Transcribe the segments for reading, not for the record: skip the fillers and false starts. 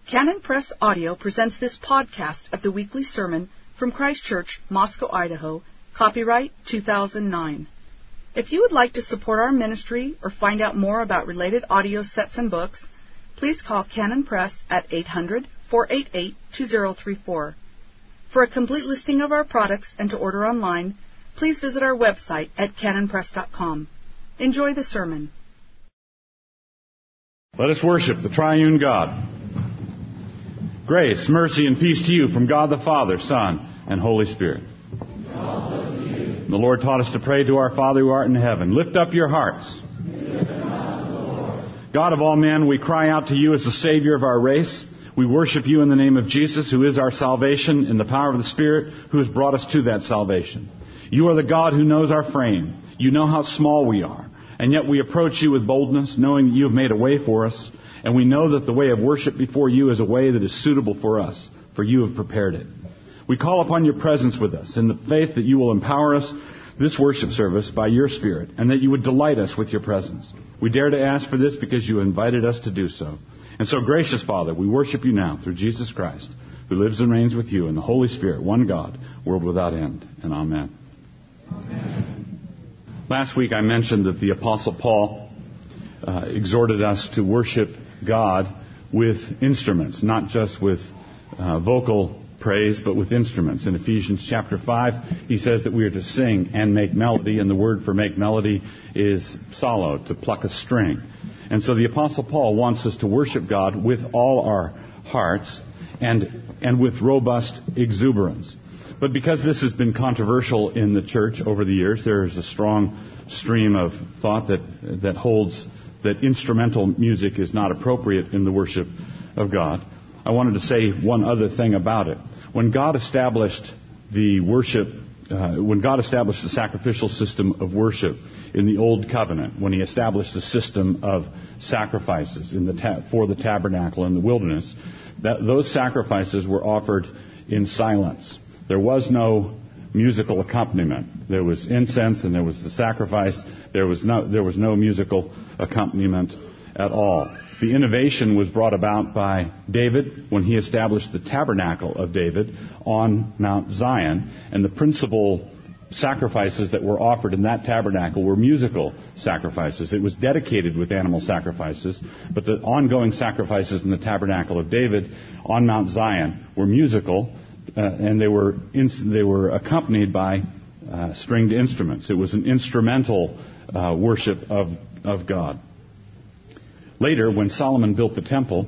Canon Press Audio presents this podcast of the weekly sermon from Christ Church, Moscow, Idaho, copyright 2009. If you would like to support our ministry or find out more about related audio sets and books, please call Canon Press at 800-488-2034. For a complete listing of our products and to order online, please visit our website at canonpress.com. Enjoy the sermon. Let us worship the triune God. Grace, mercy, and peace to you from God the Father, Son, and Holy Spirit. The Lord taught us to pray to our Father who art in heaven. Lift up your hearts. God of all men, we cry out to you as the Savior of our race. We worship you in the name of Jesus, who is our salvation, in the power of the Spirit, who has brought us to that salvation. You are the God who knows our frame. You know how small we are. And yet we approach you with boldness, knowing that you have made a way for us. And we know that the way of worship before you is a way that is suitable for us, for you have prepared it. We call upon your presence with us in the faith that you will empower us this worship service by your Spirit, and that you would delight us with your presence. We dare to ask for this because you invited us to do so. And so, gracious Father, we worship you now through Jesus Christ, who lives and reigns with you in the Holy Spirit, one God, world without end. And amen. Amen. Last week I mentioned that the Apostle Paul exhorted us to worship God with instruments, not just with vocal praise, but with instruments. In Ephesians chapter 5, he says that we are to sing and make melody, and the word for make melody is psallo, to pluck a string. And so the Apostle Paul wants us to worship God with all our hearts and with robust exuberance. But because this has been controversial in the church over the years, there is a strong stream of thought that holds that instrumental music is not appropriate in the worship of God. I wanted to say one other thing about it. When God established the sacrificial system of worship in the Old Covenant, when He established the system of sacrifices for the tabernacle in the wilderness, those sacrifices were offered in silence. There was no musical accompaniment. There was incense and there was the sacrifice. There was no musical accompaniment at all. The innovation was brought about by David when he established the tabernacle of David on Mount Zion, and the principal sacrifices that were offered in that tabernacle were musical sacrifices. It was dedicated with animal sacrifices, but the ongoing sacrifices in the tabernacle of David on Mount Zion were musical, and they were accompanied by stringed instruments. It was an instrumental worship of God. Later, when Solomon built the temple,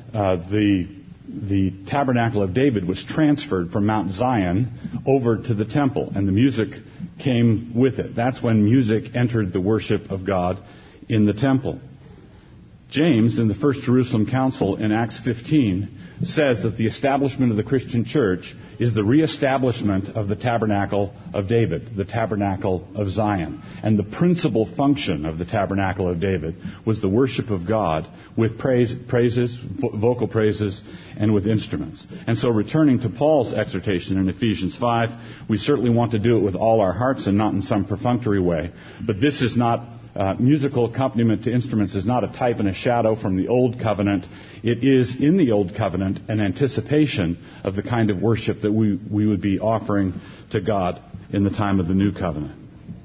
the tabernacle of David was transferred from Mount Zion over to the temple, and the music came with it. That's when music entered the worship of God in the temple. James, in the First Jerusalem Council in Acts 15, says that the establishment of the Christian church is the reestablishment of the tabernacle of David, the tabernacle of Zion. And the principal function of the tabernacle of David was the worship of God with praises, vocal praises, and with instruments. And so returning to Paul's exhortation in Ephesians 5, we certainly want to do it with all our hearts and not in some perfunctory way. But this is not musical accompaniment to instruments is not a type and a shadow from the Old Covenant. It is in the Old Covenant an anticipation of the kind of worship that we would be offering to God in the time of the New Covenant.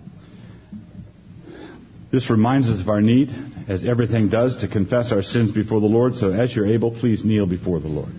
This reminds us of our need, as everything does, to confess our sins before the Lord. So as you're able, please kneel before the Lord.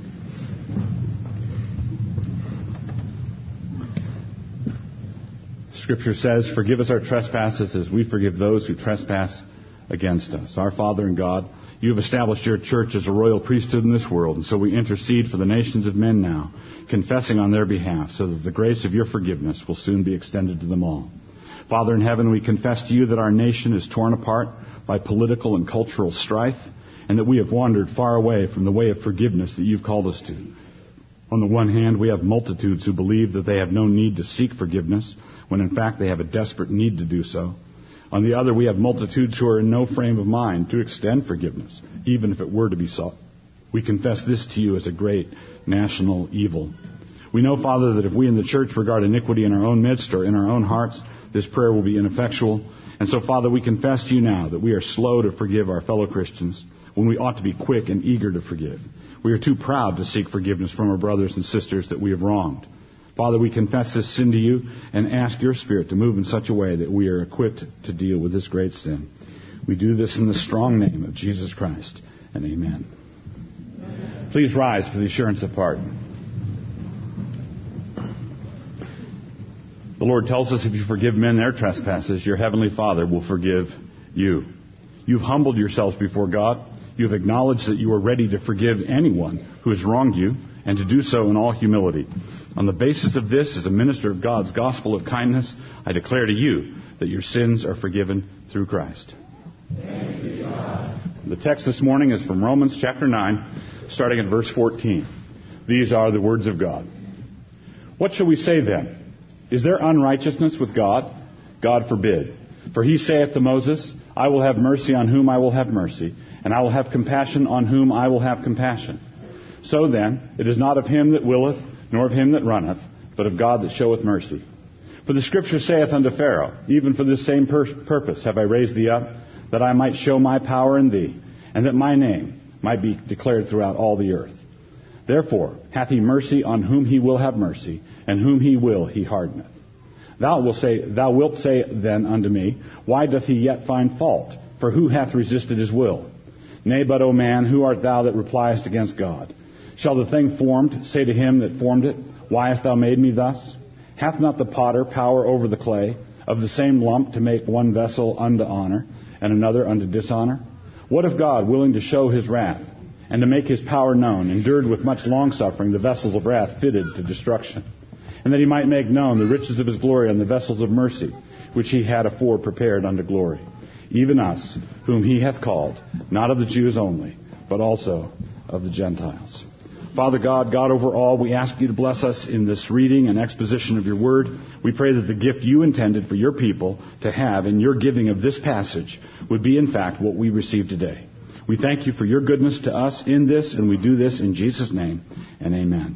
Scripture says, forgive us our trespasses as we forgive those who trespass against us. Our Father and God, you have established your church as a royal priesthood in this world, and so we intercede for the nations of men now, confessing on their behalf, so that the grace of your forgiveness will soon be extended to them all. Father in heaven, we confess to you that our nation is torn apart by political and cultural strife, and that we have wandered far away from the way of forgiveness that you've called us to. On the one hand, we have multitudes who believe that they have no need to seek forgiveness, when in fact they have a desperate need to do so. On the other, we have multitudes who are in no frame of mind to extend forgiveness, even if it were to be sought. We confess this to you as a great national evil. We know, Father, that if we in the church regard iniquity in our own midst or in our own hearts, this prayer will be ineffectual. And so, Father, we confess to you now that we are slow to forgive our fellow Christians. when we ought to be quick and eager to forgive. We are too proud to seek forgiveness from our brothers and sisters that we have wronged. Father, we confess this sin to you and ask your Spirit to move in such a way that we are equipped to deal with this great sin. We do this in the strong name of Jesus Christ, and amen. Please rise for the assurance of pardon. The Lord tells us if you forgive men their trespasses, your heavenly Father will forgive you. You've humbled yourselves before God. You've acknowledged that you are ready to forgive anyone who has wronged you, and to do so in all humility. On the basis of this, as a minister of God's gospel of kindness, I declare to you that your sins are forgiven through Christ. Thanks be to God. The text this morning is from Romans chapter 9, starting at verse 14. These are the words of God. What shall we say then? Is there unrighteousness with God? God forbid. For he saith to Moses, I will have mercy on whom I will have mercy, and I will have compassion on whom I will have compassion. So then, it is not of him that willeth, nor of him that runneth, but of God that showeth mercy. For the Scripture saith unto Pharaoh, even for this same purpose have I raised thee up, that I might show my power in thee, and that my name might be declared throughout all the earth. Therefore hath he mercy on whom he will have mercy, and whom he will he hardeneth. Thou wilt say then unto me, why doth he yet find fault? For who hath resisted his will? Nay, but, O man, who art thou that repliest against God? Shall the thing formed say to him that formed it, why hast thou made me thus? Hath not the potter power over the clay, of the same lump to make one vessel unto honor, and another unto dishonor? What if God, willing to show his wrath, and to make his power known, endured with much longsuffering the vessels of wrath fitted to destruction, and that he might make known the riches of his glory on the vessels of mercy, which he had afore prepared unto glory, even us, whom he hath called, not of the Jews only, but also of the Gentiles. Father God, God over all, we ask you to bless us in this reading and exposition of your word. We pray that the gift you intended for your people to have in your giving of this passage would be, in fact, what we receive today. We thank you for your goodness to us in this, and we do this in Jesus' name, and amen.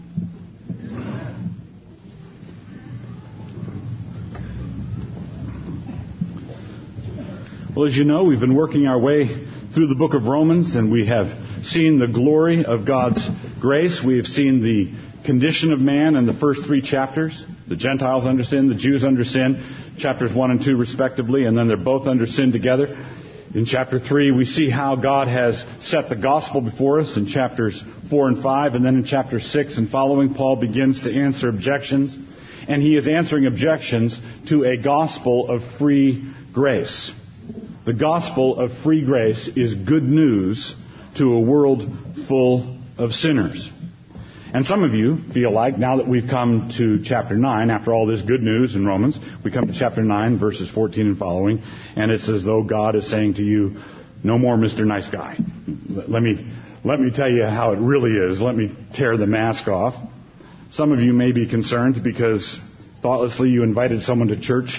Well, as you know, we've been working our way through the book of Romans, and we have seen the glory of God's grace. We have seen the condition of man in the first 3 chapters. The Gentiles under sin, the Jews under sin, chapters 1 and 2 respectively, and then they're both under sin together. In chapter 3, we see how God has set the gospel before us in chapters 4 and 5, and then in chapter 6 and following, Paul begins to answer objections, and he is answering objections to a gospel of free grace. The gospel of free grace is good news to a world full of sinners. And some of you feel like, now that we've come to chapter 9, after all this good news in Romans, we come to chapter 9, verses 14 and following, and it's as though God is saying to you, no more Mr. Nice Guy. Let me tell you how it really is. Let me tear the mask off. Some of you may be concerned because thoughtlessly you invited someone to church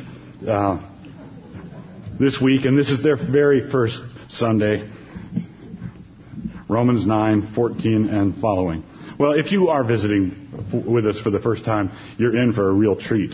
this week, and this is their very first Sunday. Romans 9, 14 and following. Well, if you are visiting with us for the first time, you're in for a real treat.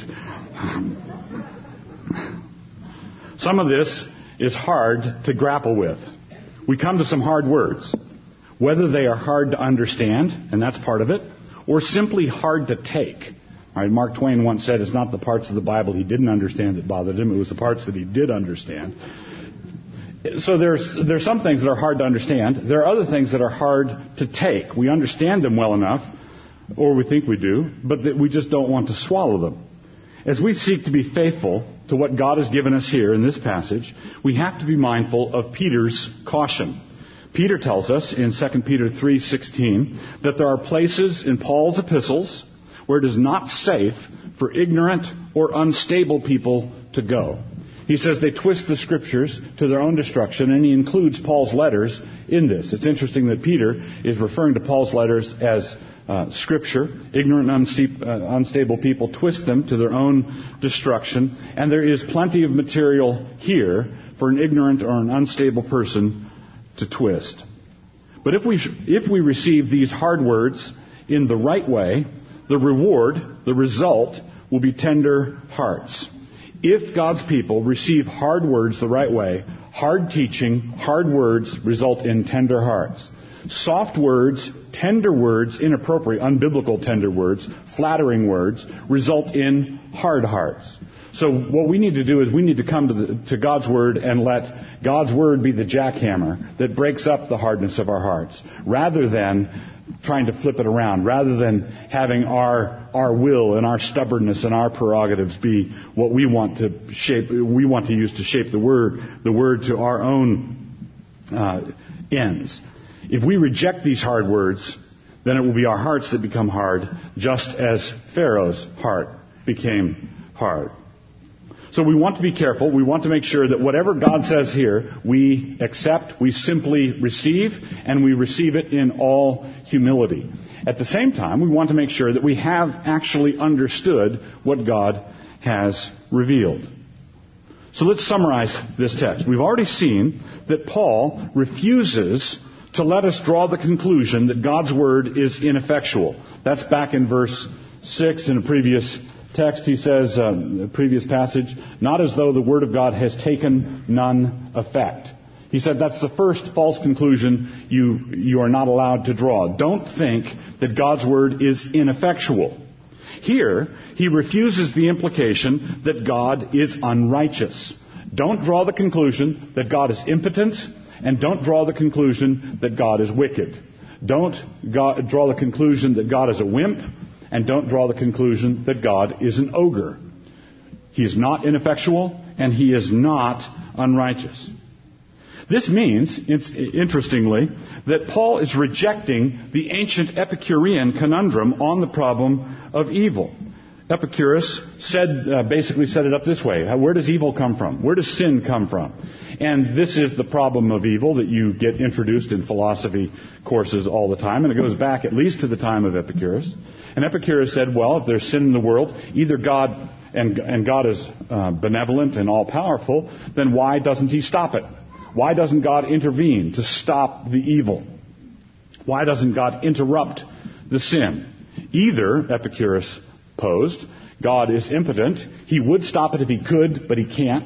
Some of this is hard to grapple with. We come to some hard words. Whether they are hard to understand, and that's part of it, or simply hard to take. All right, Mark Twain once said it's not the parts of the Bible he didn't understand that bothered him, it was the parts that he did understand. So there's some things that are hard to understand. There are other things that are hard to take. We understand them well enough, or we think we do, but that we just don't want to swallow them. As we seek to be faithful to what God has given us here in this passage, we have to be mindful of Peter's caution. Peter tells us in 2 Peter 3:16 that there are places in Paul's epistles where it is not safe for ignorant or unstable people to go. He says they twist the Scriptures to their own destruction, and he includes Paul's letters in this. It's interesting that Peter is referring to Paul's letters as Scripture. Ignorant and unstable people twist them to their own destruction, and there is plenty of material here for an ignorant or an unstable person to twist. But if we receive these hard words in the right way, the reward, the result, will be tender hearts. If God's people receive hard words the right way, Hard teaching, hard words result in tender hearts. Soft words, tender words, inappropriate, unbiblical tender words, flattering words, result in hard hearts. So what we need to do is we need to come to God's Word and let God's Word be the jackhammer that breaks up the hardness of our hearts, rather than trying to flip it around, rather than having our will and our stubbornness and our prerogatives be what we want to use to shape the word to our own ends. If we reject these hard words, then it will be our hearts that become hard, just as Pharaoh's heart became hard. So we want to be careful. We want to make sure that whatever God says here, we accept, we simply receive, and we receive it in all humility. At the same time, we want to make sure that we have actually understood what God has revealed. So let's summarize this text. We've already seen that Paul refuses to let us draw the conclusion that God's Word is ineffectual. That's back in verse 6 in a previous text. He says, the previous passage, not as though the Word of God has taken none effect. He said that's the first false conclusion you are not allowed to draw. Don't think that God's Word is ineffectual. Here, he refuses the implication that God is unrighteous. Don't draw the conclusion that God is impotent, and don't draw the conclusion that God is wicked. Don't draw the conclusion that God is a wimp, and don't draw the conclusion that God is an ogre. He is not ineffectual, and he is not unrighteous. This means, interestingly, that Paul is rejecting the ancient Epicurean conundrum on the problem of evil. Epicurus basically set it up this way. Where does evil come from? Where does sin come from? And this is the problem of evil that you get introduced in philosophy courses all the time. And it goes back at least to the time of Epicurus. And Epicurus said, well, if there's sin in the world, either God, and God is benevolent and all-powerful, then why doesn't he stop it? Why doesn't God intervene to stop the evil? Why doesn't God interrupt the sin? Either, Epicurus posed, God is impotent. He would stop it if he could, but he can't.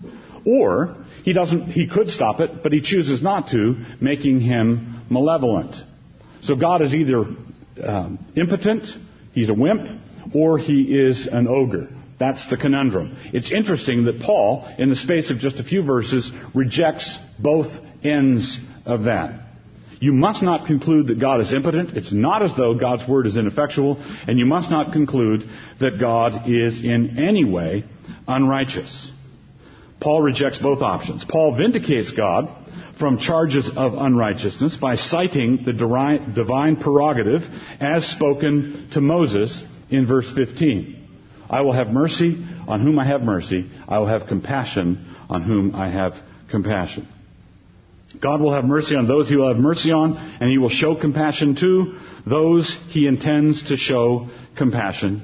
Or he could stop it, but he chooses not to, making him malevolent. So God is either impotent, he's a wimp, or he is an ogre. That's the conundrum. It's interesting that Paul, in the space of just a few verses, rejects both ends of that. You must not conclude that God is impotent. It's not as though God's Word is ineffectual. And you must not conclude that God is in any way unrighteous. Paul rejects both options. Paul vindicates God from charges of unrighteousness by citing the divine prerogative as spoken to Moses in verse 15. I will have mercy on whom I have mercy. I will have compassion on whom I have compassion. God will have mercy on those he will have mercy on, and he will show compassion to those he intends to show compassion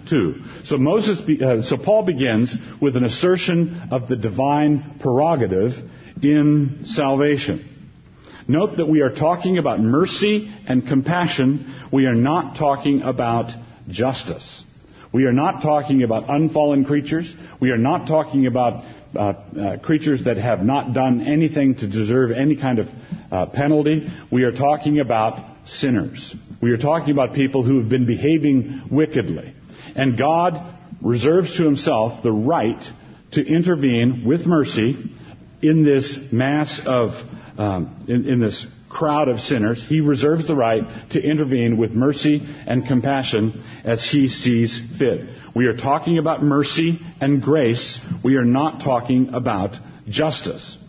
to. So Paul begins with an assertion of the divine prerogative in salvation. Note that we are talking about mercy and compassion. We are not talking about justice. We are not talking about unfallen creatures. We are not talking about creatures that have not done anything to deserve any kind of penalty. We are talking about sinners. We are talking about people who have been behaving wickedly. And God reserves to himself the right to intervene with mercy in this mass of, in this crowd of sinners. He reserves the right to intervene with mercy and compassion as he sees fit. We are talking about mercy and grace. We are not talking about justice.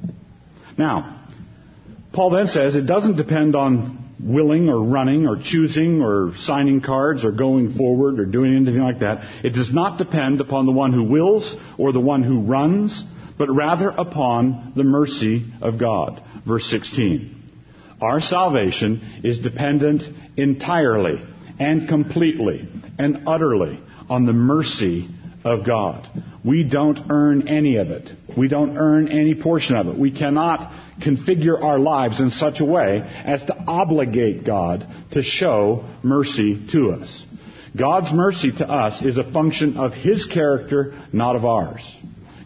Now, Paul then says it doesn't depend on willing or running or choosing or signing cards or going forward or doing anything like that. It does not depend upon the one who wills or the one who runs, but rather upon the mercy of God. Verse 16. Our salvation is dependent entirely and completely and utterly on the mercy of God. We don't earn any of it. We don't earn any portion of it. We cannot configure our lives in such a way as to obligate God to show mercy to us. God's mercy to us is a function of his character, not of ours.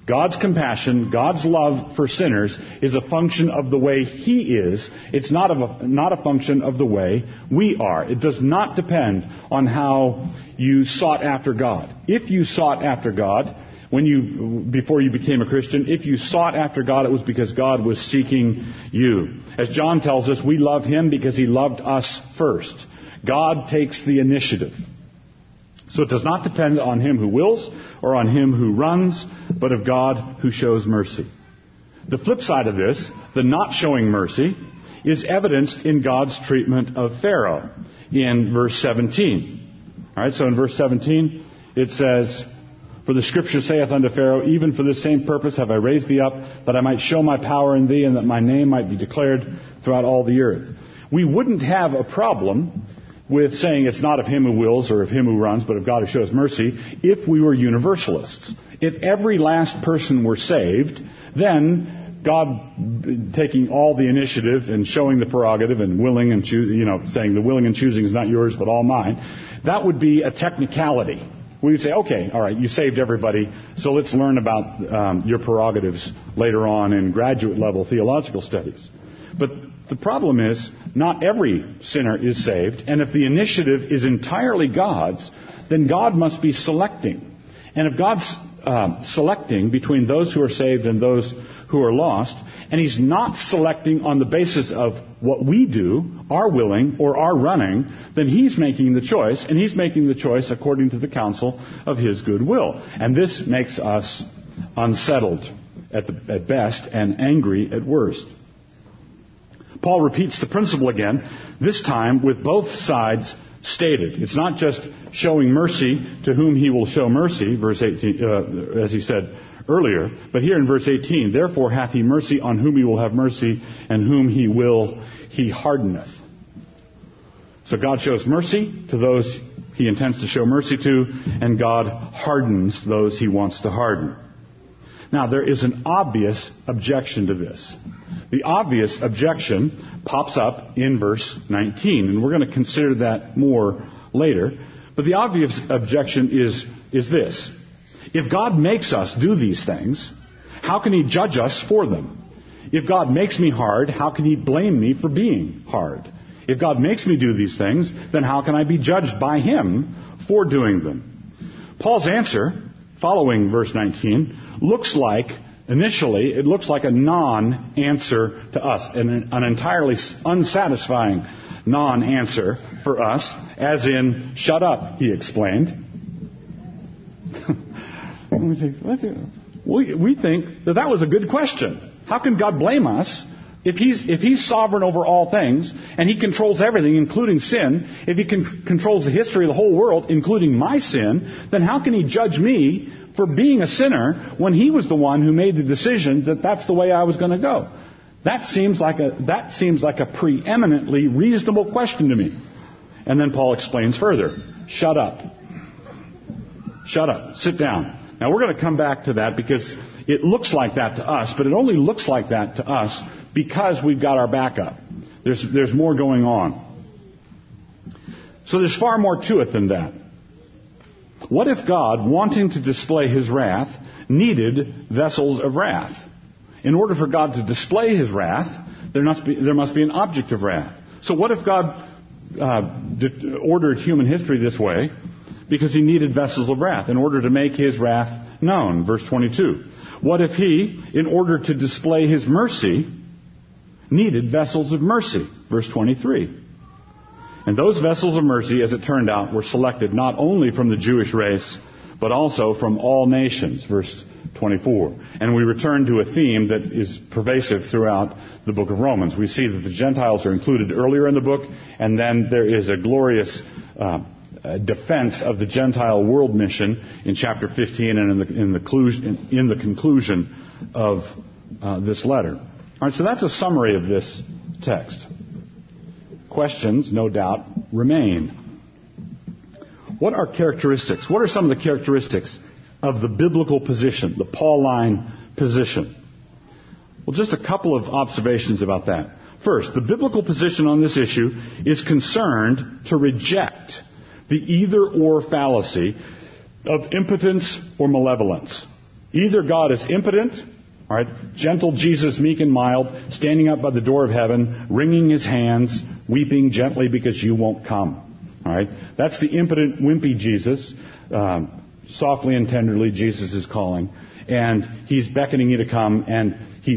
God's compassion, God's love for sinners is a function of the way He is. It's not a function of the way we are. It does not depend on how you sought after God. If you sought after God, before you became a Christian, if you sought after God, it was because God was seeking you. As John tells us, we love Him because He loved us first. God takes the initiative. So it does not depend on him who wills or on him who runs, but of God who shows mercy. The flip side of this, the not showing mercy, is evidenced in God's treatment of Pharaoh in verse 17. All right, so in verse 17 it says, "For the Scripture saith unto Pharaoh, even for this same purpose have I raised thee up, that I might show my power in thee, and that my name might be declared throughout all the earth." We wouldn't have a problem with saying it's not of him who wills or of him who runs, but of God who shows mercy, if we were universalists. If every last person were saved, then God taking all the initiative and showing the prerogative and willing and saying the willing and choosing is not yours but all mine, that would be a technicality. We would say, okay, all right, you saved everybody, so let's learn about your prerogatives later on in graduate level theological studies. But the problem is, not every sinner is saved, and if the initiative is entirely God's, then God must be selecting. And if God's selecting between those who are saved and those who are lost, and He's not selecting on the basis of what we do, our willing or our running, then He's making the choice, and He's making the choice according to the counsel of His good will. And this makes us unsettled at best and angry at worst. Paul repeats the principle again, this time with both sides stated. It's not just showing mercy to whom He will show mercy, verse 18, as he said earlier, but here in verse 18, "Therefore hath He mercy on whom He will have mercy, and whom He will, He hardeneth." So God shows mercy to those He intends to show mercy to, and God hardens those He wants to harden. Now, there is an obvious objection to this. The obvious objection pops up in verse 19, and we're going to consider that more later. But the obvious objection is this. If God makes us do these things, how can He judge us for them? If God makes me hard, how can He blame me for being hard? If God makes me do these things, then how can I be judged by Him for doing them? Paul's answer, following verse 19, looks like a non-answer to us, an entirely unsatisfying non-answer for us, as in, "Shut up," he explained. We think that was a good question. How can God blame us if He's sovereign over all things, and He controls everything, including sin? If He controls the history of the whole world, including my sin, then how can He judge me for being a sinner when He was the one who made the decision that that's the way I was going to go? That seems like a preeminently reasonable question to me. And then Paul explains further. Shut up. Shut up. Sit down. Now we're going to come back to that because it looks like that to us, but it only looks like that to us because we've got our back up. There's more going on. So there's far more to it than that. What if God, wanting to display His wrath, needed vessels of wrath? In order for God to display His wrath, there must be an object of wrath. So what if God ordered human history this way because He needed vessels of wrath in order to make His wrath known? Verse 22. What if He, in order to display His mercy, needed vessels of mercy? Verse 23. And those vessels of mercy, as it turned out, were selected not only from the Jewish race, but also from all nations. Verse 24. And we return to a theme that is pervasive throughout the book of Romans. We see that the Gentiles are included earlier in the book, and then there is a glorious defense of the Gentile world mission in chapter 15 and in the conclusion of this letter. All right, so that's a summary of this text. Questions, no doubt, remain. What are characteristics? What are some of the characteristics of the biblical position, the Pauline position? Well, just a couple of observations about that. First, the biblical position on this issue is concerned to reject the either-or fallacy of impotence or malevolence. Either God is impotent, all right, gentle Jesus, meek and mild, standing up by the door of heaven, wringing his hands, weeping gently because you won't come. All right, that's the impotent, wimpy Jesus. Softly and tenderly, Jesus is calling, and he's beckoning you to come, and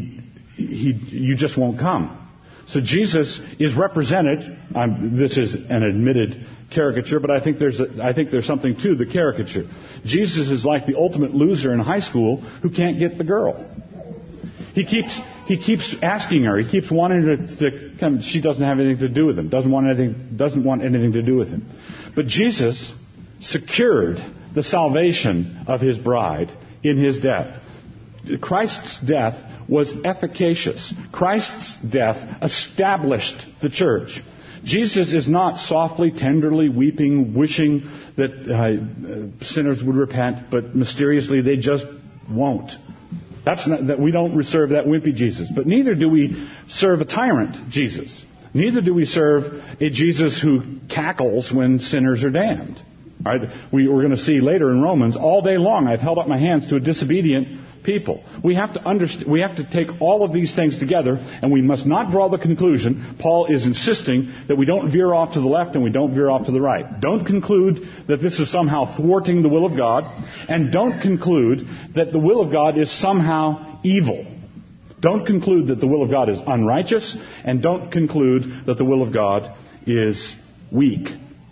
you just won't come. So Jesus is represented. This is an admitted caricature, but I think there's something to the caricature. Jesus is like the ultimate loser in high school who can't get the girl. He keeps asking her. He keeps wanting her to come. She doesn't have anything to do with him. Doesn't want anything to do with him. But Jesus secured the salvation of his bride in his death. Christ's death was efficacious. Christ's death established the church. Jesus is not softly, tenderly weeping, wishing that sinners would repent, but mysteriously they just won't. That we don't serve that wimpy Jesus. But neither do we serve a tyrant Jesus. Neither do we serve a Jesus who cackles when sinners are damned. All right? We're going to see later in Romans, all day long I've held up my hands to a disobedient people. We have to take all of these things together, and we must not draw the conclusion. Paul is insisting that we don't veer off to the left and we don't veer off to the right. Don't conclude that this is somehow thwarting the will of God, and don't conclude that the will of God is somehow evil. Don't conclude that the will of God is unrighteous, and don't conclude that the will of God is weak.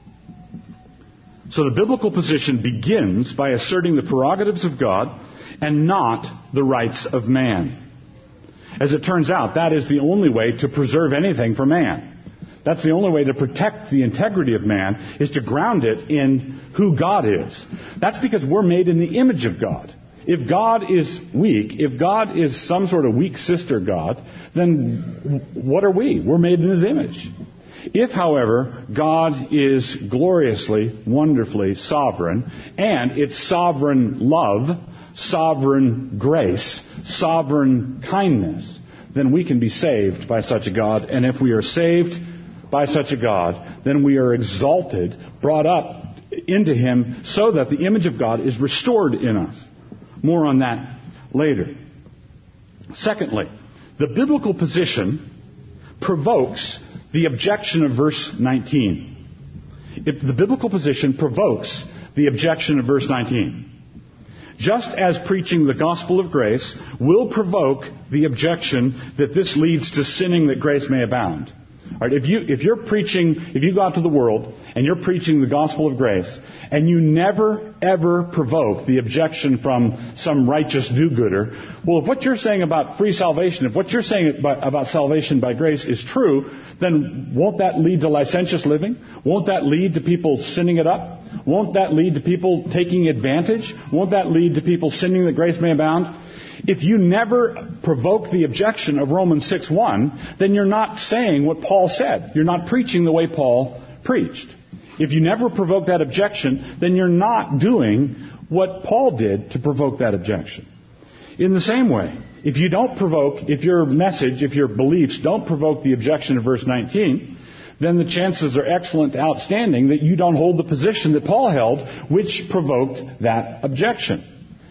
So the biblical position begins by asserting the prerogatives of God and not the rights of man. As it turns out, that is the only way to preserve anything for man. That's the only way to protect the integrity of man, is to ground it in who God is. That's because we're made in the image of God. If God is weak, if God is some sort of weak sister God, then what are we? We're made in his image. If, however, God is gloriously, wonderfully sovereign, and it's sovereign love, sovereign grace, sovereign kindness, then we can be saved by such a God. And if we are saved by such a God, then we are exalted, brought up into him, so that the image of God is restored in us. More on that later. Secondly, the biblical position provokes the objection of verse 19. The biblical position provokes the objection of verse 19. Just as preaching the gospel of grace will provoke the objection that this leads to sinning that grace may abound. All right, if you go out to the world and you're preaching the gospel of grace, and you never, ever provoke the objection from some righteous do-gooder, well, if what you're saying about free salvation, if what you're saying about salvation by grace is true, then won't that lead to licentious living? Won't that lead to people sinning it up? Won't that lead to people taking advantage? Won't that lead to people sinning that grace may abound? If you never provoke the objection of Romans 6:1, then you're not saying what Paul said. You're not preaching the way Paul preached. If you never provoke that objection, then you're not doing what Paul did to provoke that objection. In the same way, if your message, if your beliefs don't provoke the objection of verse 19, then the chances are excellent to outstanding that you don't hold the position that Paul held, which provoked that objection.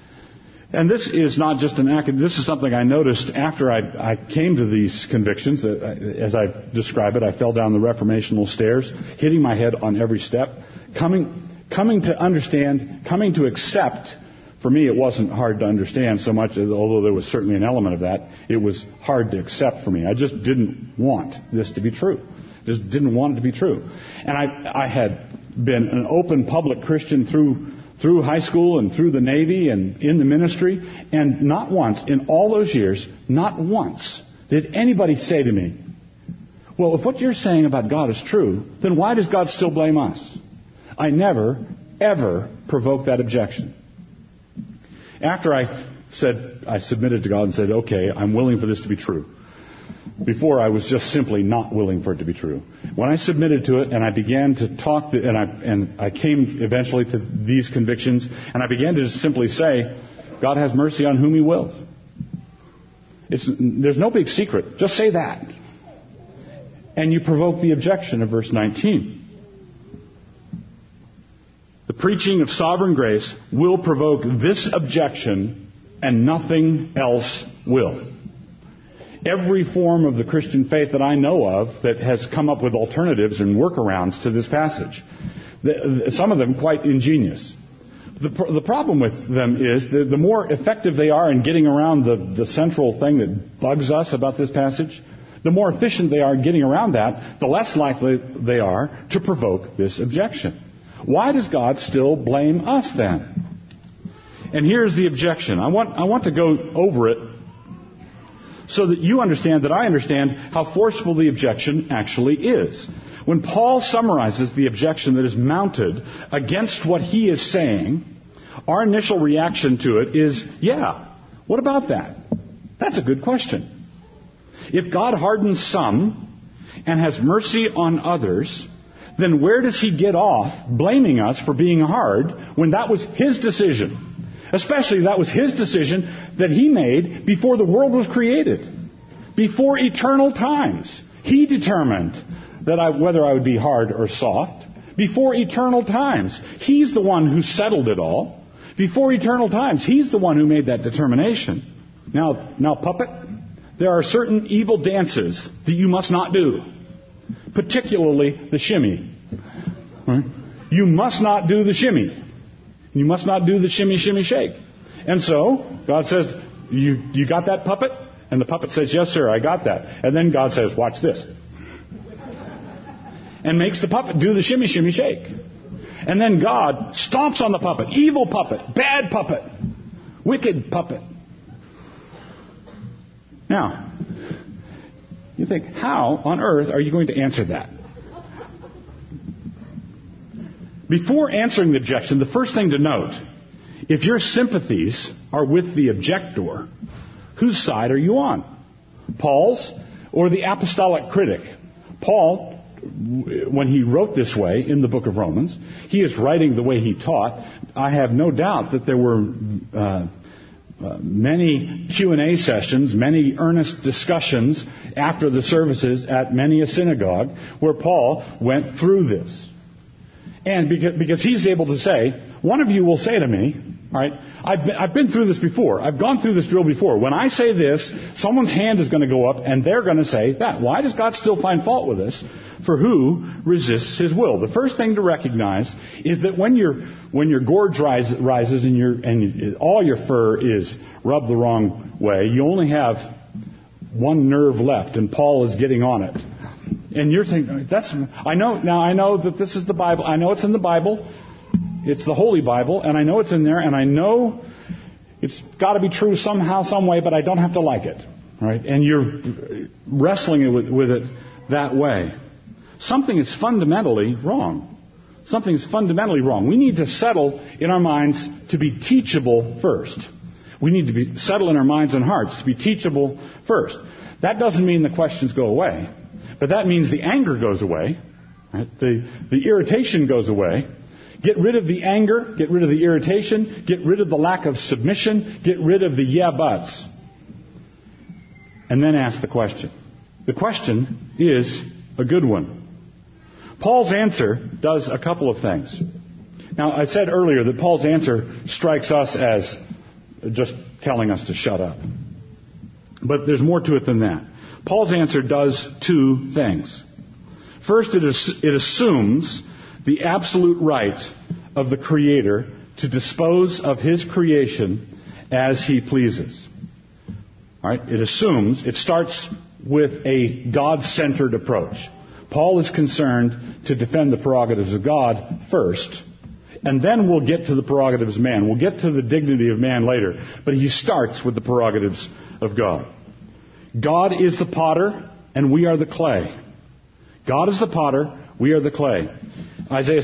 And this is not just this is something I noticed after I came to these convictions. As I describe it, I fell down the reformational stairs, hitting my head on every step, coming to understand, coming to accept. For me, it wasn't hard to understand so much, although there was certainly an element of that. It was hard to accept for me. I just didn't want this to be true. Just didn't want it to be true. And I had been an open public Christian through high school and through the Navy and in the ministry, and not once, in all those years, not once did anybody say to me, well, if what you're saying about God is true, then why does God still blame us? I never, ever provoked that objection. After I submitted to God and said, okay, I'm willing for this to be true. Before, I was just simply not willing for it to be true. When I submitted to it and I began to talk, and I came eventually to these convictions, and I began to just simply say, God has mercy on whom he wills. There's no big secret. Just say that. And you provoke the objection of verse 19. The preaching of sovereign grace will provoke this objection and nothing else will. Every form of the Christian faith that I know of that has come up with alternatives and workarounds to this passage, some of them quite ingenious. The problem with them is the more effective they are in getting around the central thing that bugs us about this passage, the more efficient they are in getting around that, the less likely they are to provoke this objection. Why does God still blame us then? And here's the objection. I want to go over it so that you understand that I understand how forceful the objection actually is. When Paul summarizes the objection that is mounted against what he is saying, our initial reaction to it is, yeah, what about that? That's a good question. If God hardens some and has mercy on others, then where does he get off blaming us for being hard when that was his decision? Especially that was his decision that he made before the world was created. Before eternal times. He determined whether I would be hard or soft. Before eternal times. He's the one who settled it all. Before eternal times. He's the one who made that determination. Now, puppet, there are certain evil dances that you must not do. Particularly the shimmy. Right? You must not do the shimmy. You must not do the shimmy, shimmy, shake. And so, God says, you got that, puppet? And the puppet says, yes, sir, I got that. And then God says, watch this. And makes the puppet do the shimmy, shimmy, shake. And then God stomps on the puppet. Evil puppet. Bad puppet. Wicked puppet. Now, you think, how on earth are you going to answer that? Before answering the objection, the first thing to note, if your sympathies are with the objector, whose side are you on? Paul's or the apostolic critic? Paul, when he wrote this way in the book of Romans, he is writing the way he taught. I have no doubt that there were many Q&A sessions, many earnest discussions after the services at many a synagogue where Paul went through this. And because he's able to say, one of you will say to me, all right, I've been through this before. I've gone through this drill before. When I say this, someone's hand is going to go up and they're going to say that. Why does God still find fault with us? For who resists his will? The first thing to recognize is that when your gorge rises and all your fur is rubbed the wrong way, you only have one nerve left, and Paul is getting on it. And you're thinking, I know that this is the Bible. I know it's in the Bible. It's the Holy Bible, and I know it's in there, and I know it's got to be true somehow, some way, but I don't have to like it. Right? And you're wrestling with it that way. Something is fundamentally wrong. Something is fundamentally wrong. We need to settle in our minds to be teachable first. We need to settle in our minds and hearts to be teachable first. That doesn't mean the questions go away. But that means the anger goes away. Right? The irritation goes away. Get rid of the anger. Get rid of the irritation. Get rid of the lack of submission. Get rid of the yeah buts. And then ask the question. The question is a good one. Paul's answer does a couple of things. Now, I said earlier that Paul's answer strikes us as just telling us to shut up. But there's more to it than that. Paul's answer does two things. First, it assumes the absolute right of the Creator to dispose of His creation as He pleases. All right? It starts with a God-centered approach. Paul is concerned to defend the prerogatives of God first, and then we'll get to the prerogatives of man. We'll get to the dignity of man later, but he starts with the prerogatives of God. God is the potter, and we are the clay. God is the potter, we are the clay. Isaiah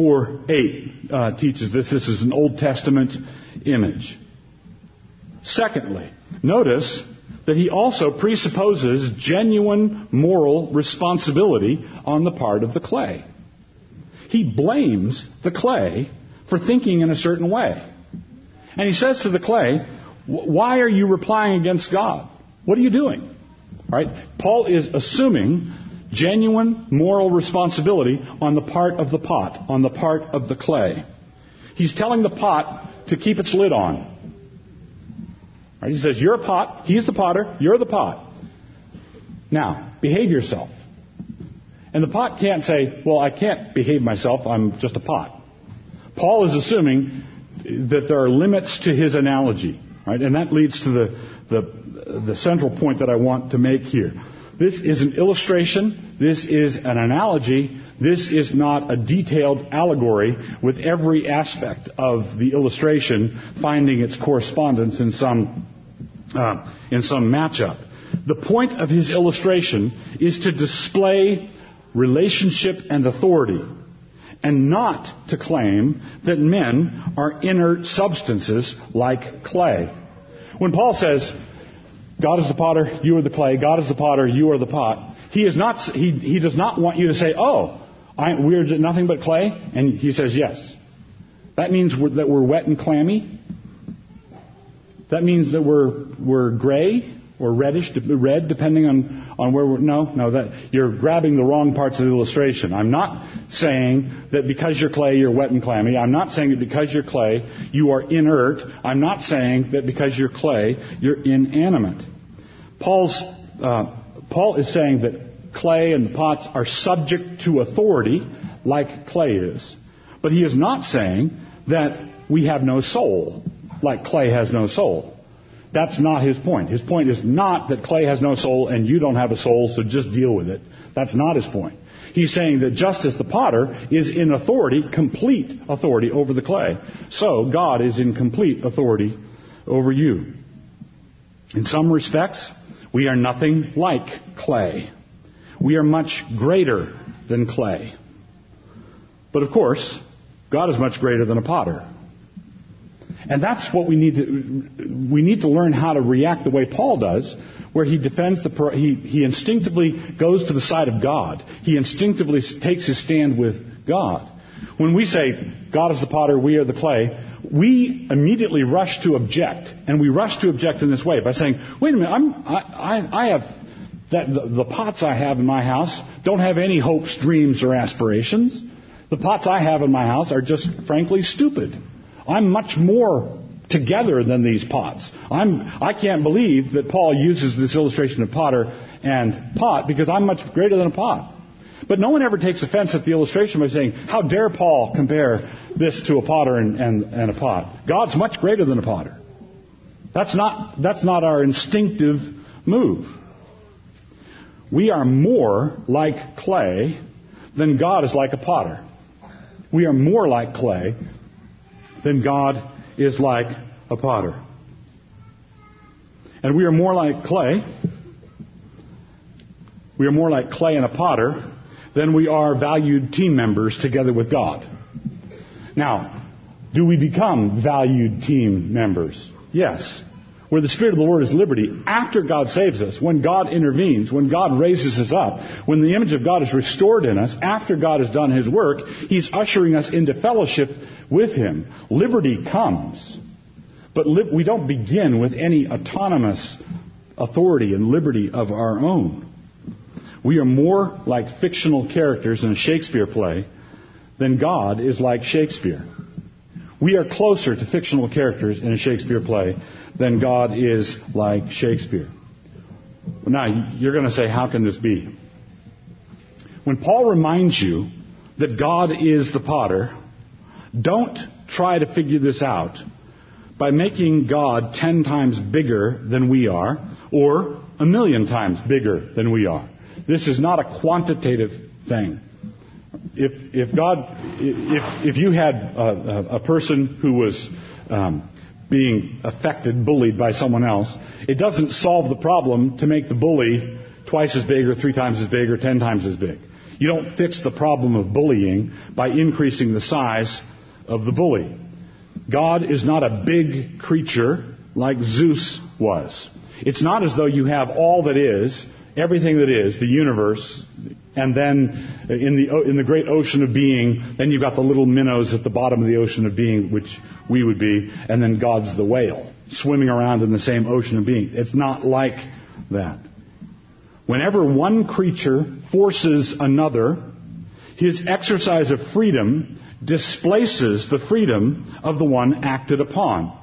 64:8 teaches this. This is an Old Testament image. Secondly, notice that he also presupposes genuine moral responsibility on the part of the clay. He blames the clay for thinking in a certain way. And he says to the clay, why are you replying against God? What are you doing? All right? Paul is assuming genuine moral responsibility on the part of the pot, on the part of the clay. He's telling the pot to keep its lid on. Right? He says, you're a pot, he's the potter, you're the pot. Now, behave yourself. And the pot can't say, well, I can't behave myself, I'm just a pot. Paul is assuming that there are limits to his analogy. Right? And that leads to the central point that I want to make here. This is an illustration. This is an analogy. This is not a detailed allegory with every aspect of the illustration finding its correspondence in some matchup. The point of his illustration is to display relationship and authority, and not to claim that men are inert substances like clay. When Paul says, God is the potter, you are the clay, God is the potter, you are the pot, he does not want you to say, we're nothing but clay, and he says yes. That means that we're wet and clammy. That means that we're gray or reddish, red, depending on where we're... No, that you're grabbing the wrong parts of the illustration. I'm not saying that because you're clay, you're wet and clammy. I'm not saying that because you're clay, you are inert. I'm not saying that because you're clay, you're inanimate. Paul is saying that clay and the pots are subject to authority like clay is. But he is not saying that we have no soul like clay has no soul. That's not his point. His point is not that clay has no soul and you don't have a soul, so just deal with it. That's not his point. He's saying that just as the potter is in authority, complete authority over the clay, so God is in complete authority over you. In some respects, we are nothing like clay. We are much greater than clay. But of course, God is much greater than a potter. And that's what we need to learn how to react the way Paul does, where he defends he instinctively goes to the side of God. He instinctively takes his stand with God. When we say, God is the potter, we are the clay, we immediately rush to object. And we rush to object in this way by saying, wait a minute, I have the pots I have in my house don't have any hopes, dreams, or aspirations. The pots I have in my house are just frankly stupid. I'm much more together than these pots. I can't believe that Paul uses this illustration of potter and pot because I'm much greater than a pot. But no one ever takes offense at the illustration by saying, how dare Paul compare this to a potter and a pot? God's much greater than a potter. That's not our instinctive move. We are more like clay than God is like a potter. We are more like clay than God is like a potter. And we are more like clay. We are more like clay and a potter than we are valued team members together with God. Now, do we become valued team members? Yes. Where the Spirit of the Lord is liberty, after God saves us, when God intervenes, when God raises us up, when the image of God is restored in us, after God has done His work, He's ushering us into fellowship with Him. Liberty comes. But we don't begin with any autonomous authority and liberty of our own. We are more like fictional characters in a Shakespeare play than God is like Shakespeare. We are closer to fictional characters in a Shakespeare play than God is like Shakespeare. Now, you're going to say, how can this be? When Paul reminds you that God is the potter, don't try to figure this out by making God 10 times bigger than we are or 1,000,000 times bigger than we are. This is not a quantitative thing. If you had a person who was being affected, bullied by someone else, it doesn't solve the problem to make the bully twice as big or 3 times as big or 10 times as big. You don't fix the problem of bullying by increasing the size of the bully. God is not a big creature like Zeus was. It's not as though you have all that is, everything that is, the universe, and then in the great ocean of being, then you've got the little minnows at the bottom of the ocean of being, which we would be, and then God's the whale, swimming around in the same ocean of being. It's not like that. Whenever one creature forces another, his exercise of freedom displaces the freedom of the one acted upon.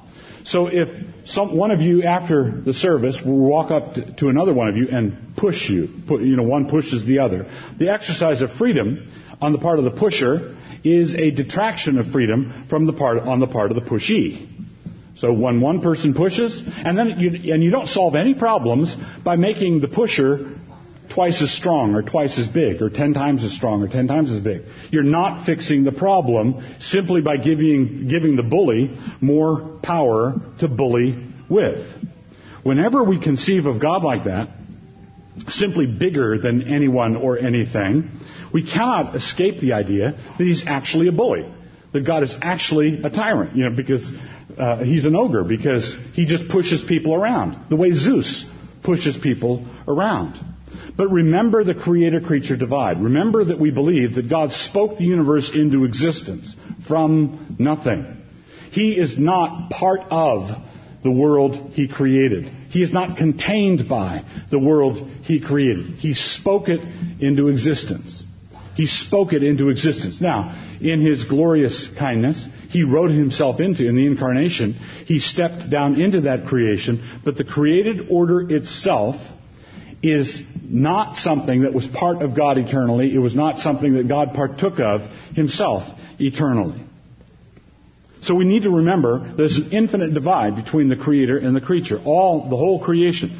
So if one of you after the service will walk up to another one of you and push you, one pushes the other, the exercise of freedom on the part of the pusher is a detraction of freedom from on the part of the pushee. So when one person pushes, and you don't solve any problems by making the pusher twice as strong or twice as big or 10 times as strong or 10 times as big. You're not fixing the problem simply by giving the bully more power to bully with. Whenever we conceive of God like that, simply bigger than anyone or anything, we cannot escape the idea that he's actually a bully, that God is actually a tyrant, because he's an ogre, because he just pushes people around, the way Zeus pushes people around. But remember the creator-creature divide. Remember that we believe that God spoke the universe into existence from nothing. He is not part of the world he created. He is not contained by the world he created. He spoke it into existence. He spoke it into existence. Now, in his glorious kindness, he wrote himself in the incarnation. He stepped down into that creation, but the created order itself is not something that was part of God eternally. It was not something that God partook of himself eternally. So we need to remember there's an infinite divide between the Creator and the creature, the whole creation.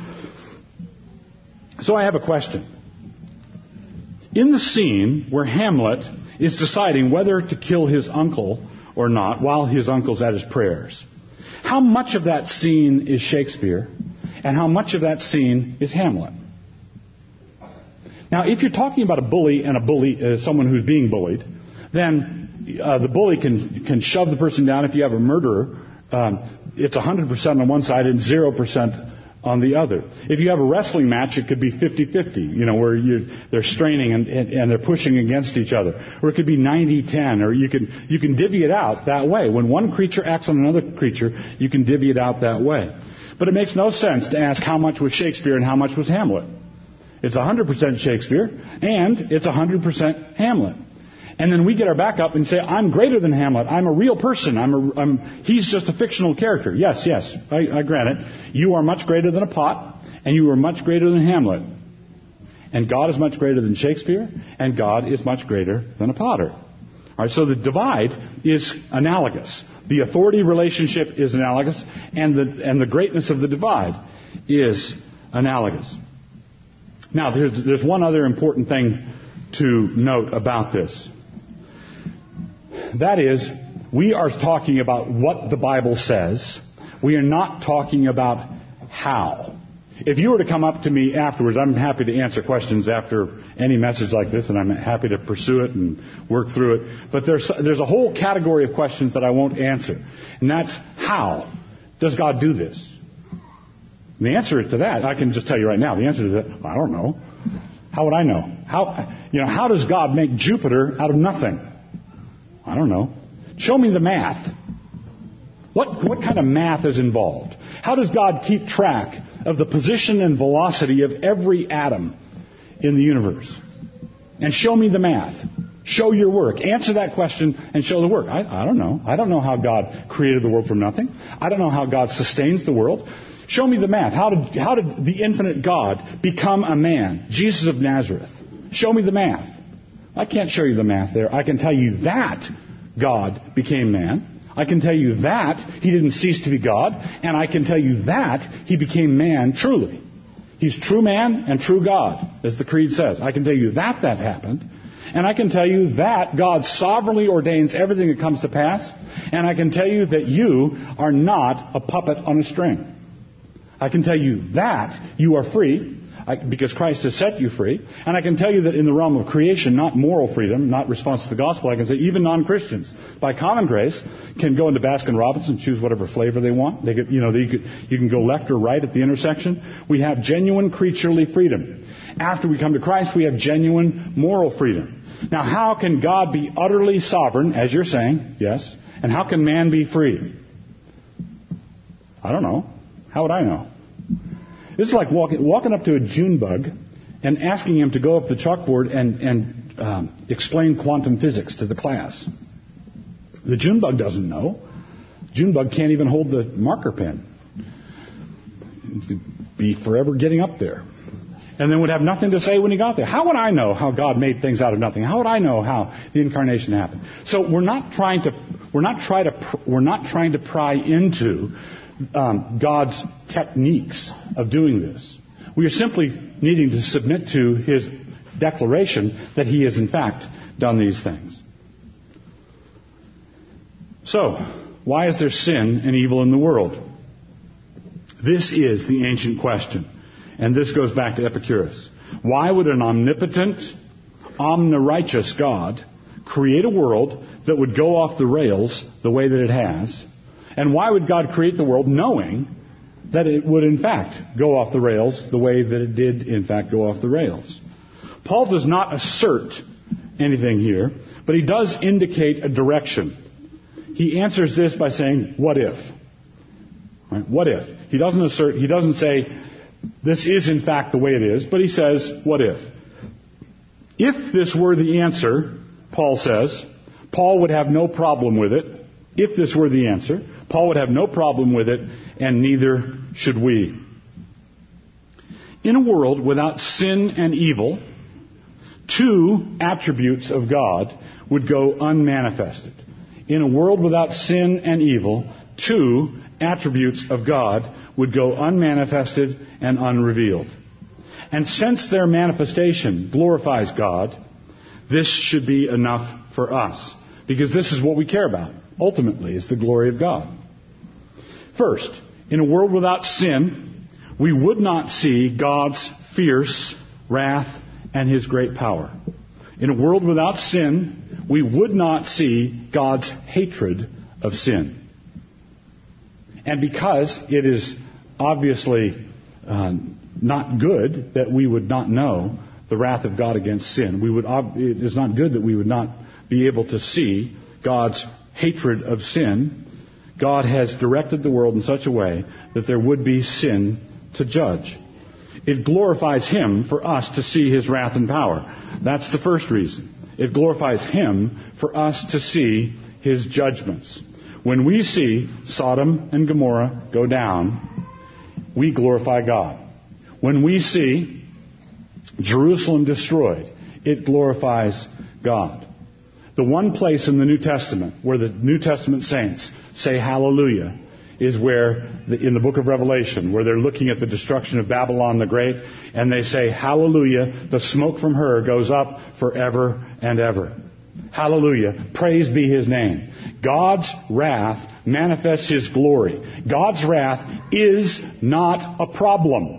So I have a question. In the scene where Hamlet is deciding whether to kill his uncle or not while his uncle's at his prayers, how much of that scene is Shakespeare and how much of that scene is Hamlet? Now, if you're talking about a bully and someone who's being bullied, then the bully can shove the person down. If you have a murderer, it's 100% on one side and 0% on the other. If you have a wrestling match, it could be 50-50, where they're straining and they're pushing against each other. Or it could be 90-10, or you can divvy it out that way. When one creature acts on another creature, you can divvy it out that way. But it makes no sense to ask how much was Shakespeare and how much was Hamlet. It's 100% Shakespeare, and it's 100% Hamlet. And then we get our back up and say, I'm greater than Hamlet. I'm a real person. He's just a fictional character. Yes, I grant it. You are much greater than a pot, and you are much greater than Hamlet. And God is much greater than Shakespeare, and God is much greater than a potter. All right, so the divide is analogous. The authority relationship is analogous, and the greatness of the divide is analogous. Now, there's one other important thing to note about this. That is, we are talking about what the Bible says. We are not talking about how. If you were to come up to me afterwards, I'm happy to answer questions after any message like this, and I'm happy to pursue it and work through it. But there's a whole category of questions that I won't answer, and that's how does God do this? And the answer to that, I can just tell you right now, the answer to that, I don't know. How would I know? How does God make Jupiter out of nothing? I don't know. Show me the math. What kind of math is involved? How does God keep track of the position and velocity of every atom in the universe? And show me the math. Show your work. Answer that question and show the work. I don't know. I don't know how God created the world from nothing. I don't know how God sustains the world. Show me the math. How did the infinite God become a man? Jesus of Nazareth. Show me the math. I can't show you the math there. I can tell you that God became man. I can tell you that he didn't cease to be God. And I can tell you that he became man truly. He's true man and true God, as the Creed says. I can tell you that happened. And I can tell you that God sovereignly ordains everything that comes to pass. And I can tell you that you are not a puppet on a string. I can tell you that you are free because Christ has set you free. And I can tell you that in the realm of creation, not moral freedom, not response to the gospel, I can say even non-Christians, by common grace, can go into Baskin-Robbins and choose whatever flavor they want. You can go left or right at the intersection. We have genuine creaturely freedom. After we come to Christ, we have genuine moral freedom. Now, how can God be utterly sovereign, as you're saying? Yes. And how can man be free? I don't know. How would I know? This is like walking up to a June bug and asking him to go up the chalkboard and explain quantum physics to the class. The June bug doesn't know. Junebug can't even hold the marker pen. He'd be forever getting up there. And then would have nothing to say when he got there. How would I know how God made things out of nothing? How would I know how the incarnation happened? So we're not trying to pry into God's techniques of doing this. We are simply needing to submit to His declaration that He has in fact done these things. So, why is there sin and evil in the world? This is the ancient question. And this goes back to Epicurus. Why would an omnipotent, omnirighteous God create a world that would go off the rails the way that it has? And why would God create the world knowing that it would in fact go off the rails the way that it did in fact go off the rails? Paul does not assert anything here, but he does indicate a direction. He answers this by saying, what if? Right? What if? He doesn't say, this is in fact the way it is, but he says, what if? If this were the answer, Paul says, Paul would have no problem with it. If this were the answer, Paul would have no problem with it, and neither should we. In a world without sin and evil, two attributes of God would go unmanifested. In a world without sin and evil, two attributes of God would go unmanifested and unrevealed. And since their manifestation glorifies God, this should be enough for us. Because this is what we care about, ultimately, is the glory of God. First, in a world without sin, we would not see God's fierce wrath and His great power. In a world without sin, we would not see God's hatred of sin. And because it is obviously not good that we would not know the wrath of God against sin, it is not good that we would not be able to see God's hatred of sin. God has directed the world in such a way that there would be sin to judge. It glorifies Him for us to see His wrath and power. That's the first reason. It glorifies Him for us to see His judgments. When we see Sodom and Gomorrah go down, we glorify God. When we see Jerusalem destroyed, it glorifies God. The one place in the New Testament where the New Testament saints say hallelujah is where, in the book of Revelation, where they're looking at the destruction of Babylon the Great, and they say, hallelujah, the smoke from her goes up forever and ever. Hallelujah. Praise be His name. God's wrath manifests His glory. God's wrath is not a problem.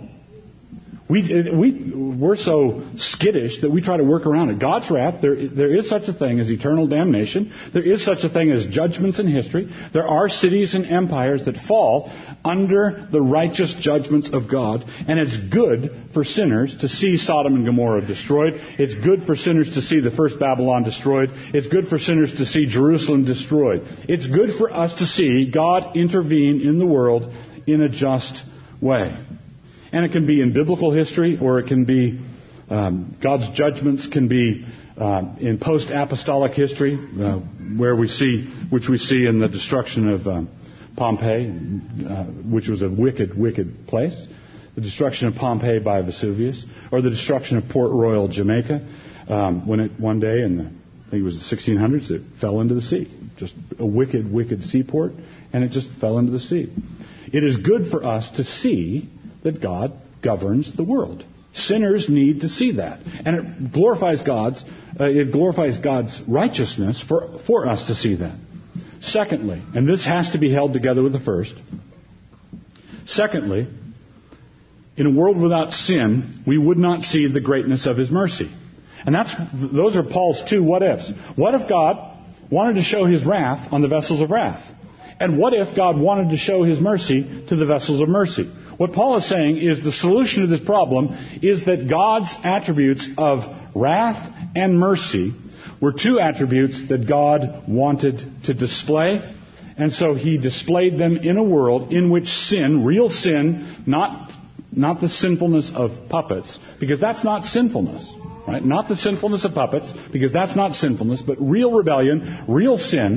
We're so skittish that we try to work around it. God's wrath, there is such a thing as eternal damnation. There is such a thing as judgments in history. There are cities and empires that fall under the righteous judgments of God. And it's good for sinners to see Sodom and Gomorrah destroyed. It's good for sinners to see the first Babylon destroyed. It's good for sinners to see Jerusalem destroyed. It's good for us to see God intervene in the world in a just way. And it can be in biblical history, or it can be God's judgments can be in post-apostolic history, which we see in the destruction of Pompeii, which was a wicked, wicked place. The destruction of Pompeii by Vesuvius, or the destruction of Port Royal, Jamaica, when one day in I think it was the 1600s, it fell into the sea. Just a wicked, wicked seaport, and it just fell into the sea. It is good for us to see that God governs the world. Sinners need to see that. And it glorifies God's righteousness for us to see that. Secondly, and this has to be held together with the first. Secondly, in a world without sin, we would not see the greatness of His mercy. And those are Paul's two what-ifs. What if God wanted to show His wrath on the vessels of wrath? And what if God wanted to show His mercy to the vessels of mercy? What Paul is saying is the solution to this problem is that God's attributes of wrath and mercy were two attributes that God wanted to display. And so He displayed them in a world in which sin, real sin, not the sinfulness of puppets, because that's not sinfulness, right? Not the sinfulness of puppets, because that's not sinfulness, but real rebellion, real sin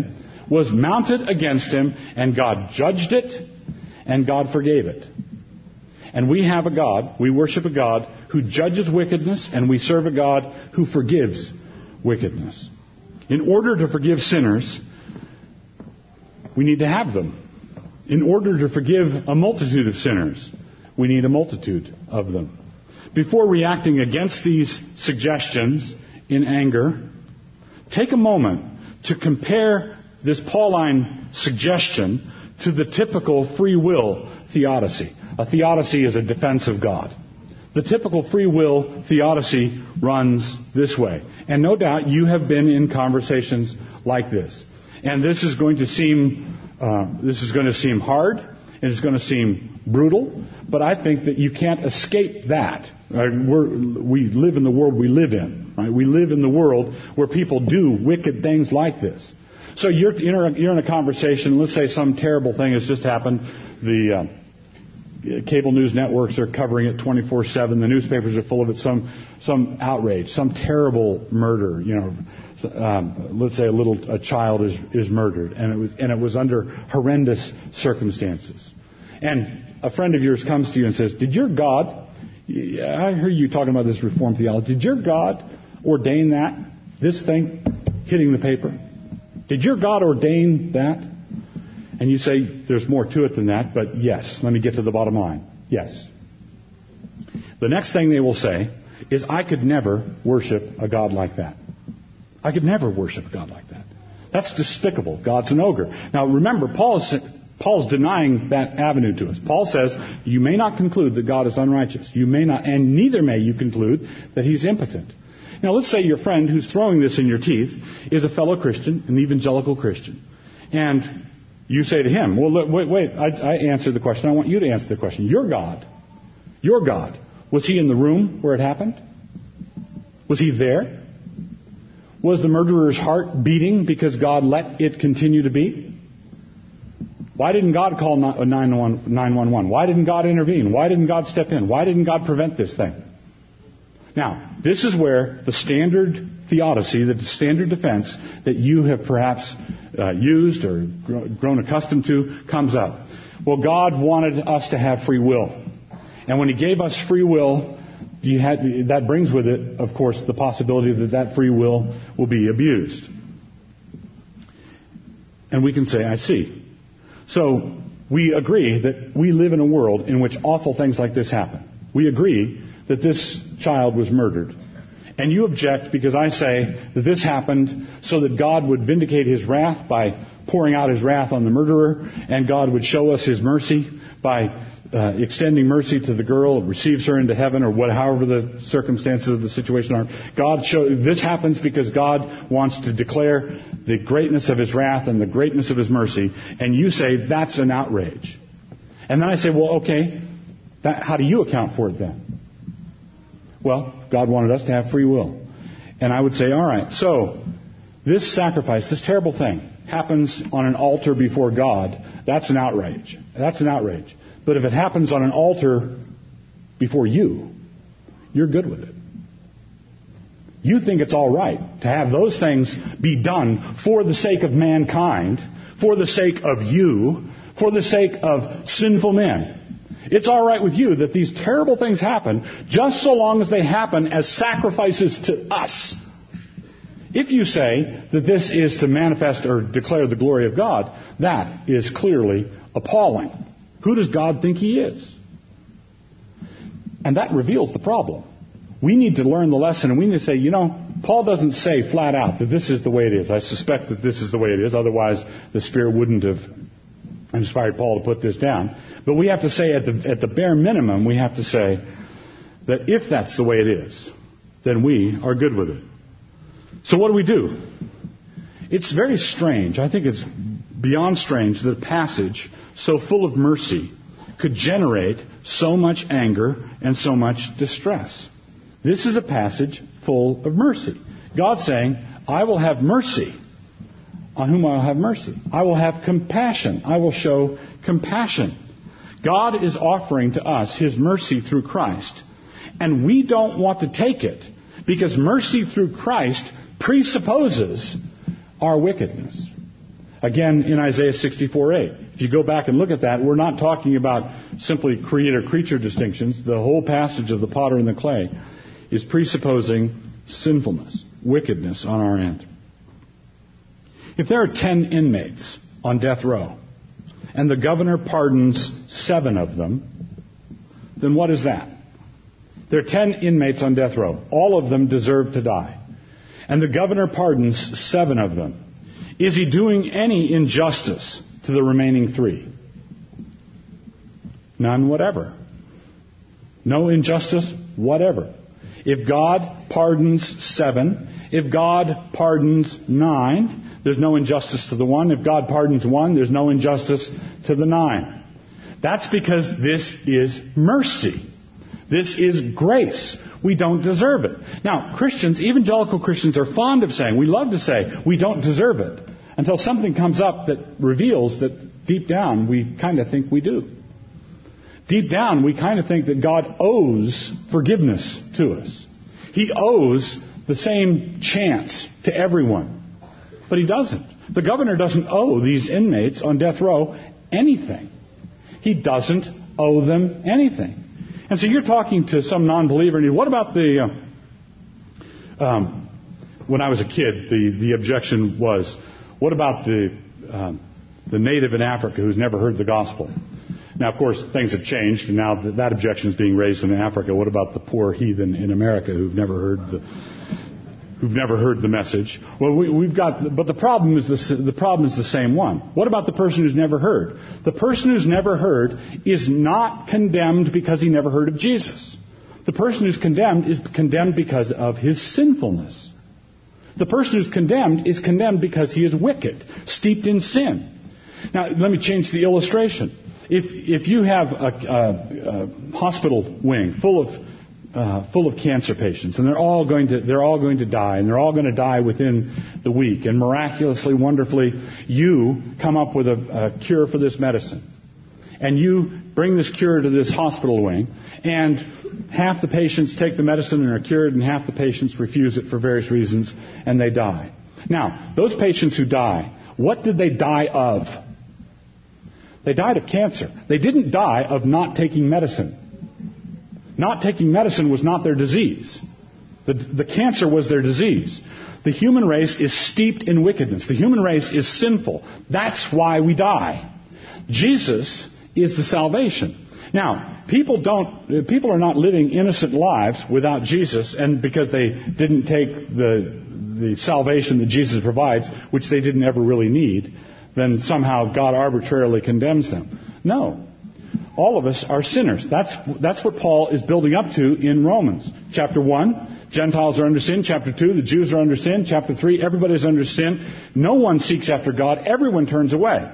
was mounted against him, and God judged it, and God forgave it. And we have a God, we worship a God who judges wickedness, and we serve a God who forgives wickedness. In order to forgive sinners, we need to have them. In order to forgive a multitude of sinners, we need a multitude of them. Before reacting against these suggestions in anger, take a moment to compare this Pauline suggestion to the typical free will theodicy. A theodicy is a defense of God. The typical free will theodicy runs this way. And no doubt you have been in conversations like this. And this is going to seem hard, and it's going to seem brutal, but I think that you can't escape that. We live in the world we live in. Right? We live in the world where people do wicked things like this. So you're in a conversation. Let's say some terrible thing has just happened. The cable news networks are covering it 24/7. The newspapers are full of it. Some outrage, some terrible murder. Let's say a child is murdered, and it was under horrendous circumstances. And a friend of yours comes to you and says, "Did your God? I heard you talking about this Reformed theology. Did your God ordain this thing hitting the paper? Did your God ordain that?" And you say, "There's more to it than that, but yes, let me get to the bottom line. Yes." The next thing they will say is, "I could never worship a God like that. I could never worship a God like that. That's despicable. God's an ogre." Now remember, Paul's denying that avenue to us. Paul says, you may not conclude that God is unrighteous. You may not, and neither may you conclude that He's impotent. Now let's say your friend who's throwing this in your teeth is a fellow Christian, an evangelical Christian. And you say to him, "Well, wait, I answered the question. I want you to answer the question. Your God, was He in the room where it happened? Was He there? Was the murderer's heart beating because God let it continue to beat? Why didn't God call 911? Why didn't God intervene? Why didn't God step in? Why didn't God prevent this thing?" Now, this is where the standard theodicy, the standard defense that you have perhaps used or grown accustomed to comes up. Well, God wanted us to have free will. And when He gave us free will, that brings with it, of course, the possibility that free will be abused. And we can say, "I see." So we agree that we live in a world in which awful things like this happen. We agree that this child was murdered. And you object because I say that this happened so that God would vindicate His wrath by pouring out His wrath on the murderer, and God would show us His mercy by extending mercy to the girl who receives her into heaven, or however the circumstances of the situation are. This happens because God wants to declare the greatness of His wrath and the greatness of His mercy, and you say that's an outrage. And then I say, well, okay, how do you account for it then? Well, God wanted us to have free will. And I would say, all right, so this sacrifice, this terrible thing, happens on an altar before God. That's an outrage. That's an outrage. But if it happens on an altar before you, you're good with it. You think it's all right to have those things be done for the sake of mankind, for the sake of you, for the sake of sinful men. It's all right with you that these terrible things happen just so long as they happen as sacrifices to us. If you say that this is to manifest or declare the glory of God, that is clearly appalling. Who does God think He is? And that reveals the problem. We need to learn the lesson, and we need to say, Paul doesn't say flat out that this is the way it is. I suspect that this is the way it is. Otherwise, the Spirit wouldn't have inspired Paul to put this down. But we have to say, at the bare minimum, we have to say that if that's the way it is, then we are good with it. So what do? It's very strange. I think it's beyond strange that a passage so full of mercy could generate so much anger and so much distress. This is a passage full of mercy. God saying, I will have mercy on whom I will have mercy. I will have compassion. I will show compassion. God is offering to us His mercy through Christ. And we don't want to take it because mercy through Christ presupposes our wickedness. Again, in Isaiah 64:8. If you go back and look at that, we're not talking about simply creator-creature distinctions. The whole passage of the potter and the clay is presupposing sinfulness, wickedness on our end. If there are 10 inmates on death row, and the governor pardons 7 of them, then what is that? There are 10 inmates on death row. All of them deserve to die. And the governor pardons 7 of them. Is he doing any injustice to the remaining 3? None whatever. No injustice whatever. If God pardons 7, if God pardons 9, there's no injustice to the 1. If God pardons 1, there's no injustice to the 9. That's because this is mercy. This is grace. We don't deserve it. Now, Christians, evangelical Christians, are fond of saying, we love to say, we don't deserve it, until something comes up that reveals that deep down we kind of think we do. Deep down we kind of think that God owes forgiveness to us. He owes the same chance to everyone. But he doesn't. The governor doesn't owe these inmates on death row anything. He doesn't owe them anything. And so you're talking to some non-believer, and what about the... when I was a kid, the objection was, what about the native in Africa who's never heard the gospel? Now, of course, things have changed, and now that objection is being raised in Africa. What about the poor heathen in America who've never heard the message? Well, but the problem is the same one. What about the person who's never heard? The person who's never heard is not condemned because he never heard of Jesus. The person who's condemned is condemned because of his sinfulness. The person who's condemned is condemned because he is wicked, steeped in sin. Now, let me change the illustration. If you have a hospital wing full of cancer patients, and they're all going to die, and they're all going to die within the week, and miraculously, wonderfully, you come up with a cure for this medicine, and you bring this cure to this hospital wing, and half the patients take the medicine and are cured, and half the patients refuse it for various reasons, and they die. Now, those patients who die, what did they die of? They died of cancer. They didn't die of not taking medicine. Not taking medicine was not their disease. The cancer was their disease. The human race is steeped in wickedness. The human race is sinful. That's why we die. Jesus is the salvation. Now, people are not living innocent lives without Jesus, and because they didn't take the salvation that Jesus provides, which they didn't ever really need, then somehow God arbitrarily condemns them. No. All of us are sinners. That's what Paul is building up to in Romans. Chapter 1, Gentiles are under sin. Chapter 2, the Jews are under sin. Chapter 3, everybody's under sin. No one seeks after God. Everyone turns away.